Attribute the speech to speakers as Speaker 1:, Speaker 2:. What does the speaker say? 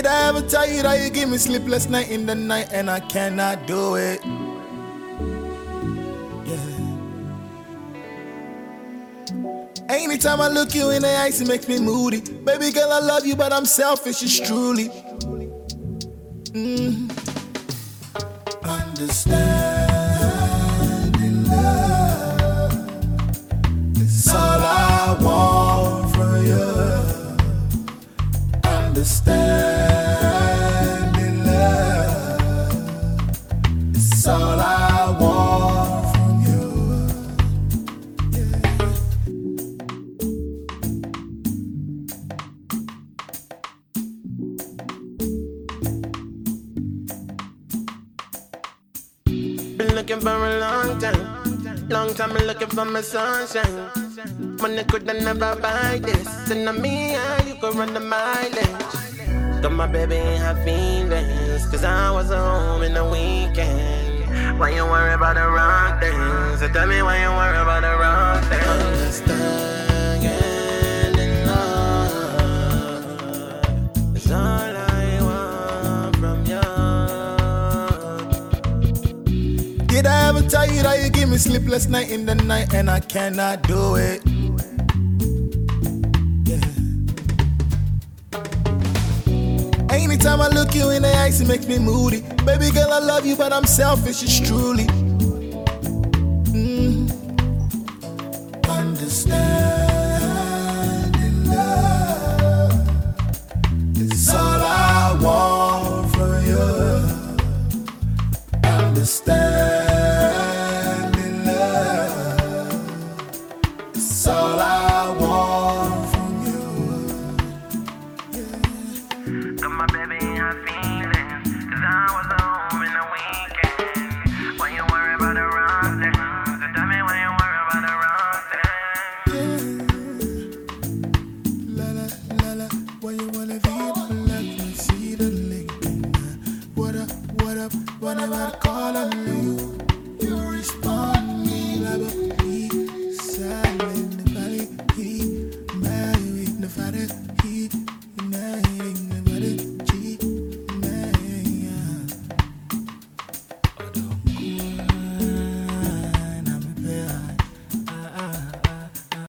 Speaker 1: Did I ever tell you that you give me sleepless night in the night and I cannot do it? Yeah. Anytime I look you in the eyes, it makes me moody. Baby girl, I love you, but I'm selfish, it's truly. Understanding love is all I want from you. Understanding love is all I want from you.
Speaker 2: Been looking for a long time. Long time been looking for my sunshine. Money could never buy this. And on me, you could run the mileage. Got my baby in her feelings. Cause I was home in the weekend. Why you worry about the wrong things? So tell me why you worry about the wrong things. Understanding love is all I want from you.
Speaker 1: Did I ever tell you that you give me sleepless night in the night and I cannot do it? Yeah. Anytime I look you in the eyes, it makes me moody. Baby girl, I love you, but I'm selfish, it's truly. Understanding love is all I want from you. Understanding love is all I want from you.
Speaker 2: Got my baby in her feelings. Cause I was home in the weekend. Why you worry about the wrong things? So tell me why you worry about the wrong things.
Speaker 1: La la la la, why you wanna be let me see the link. What up, whenever I call on you, you respond me like a bee. Silent, the valley, he married the father.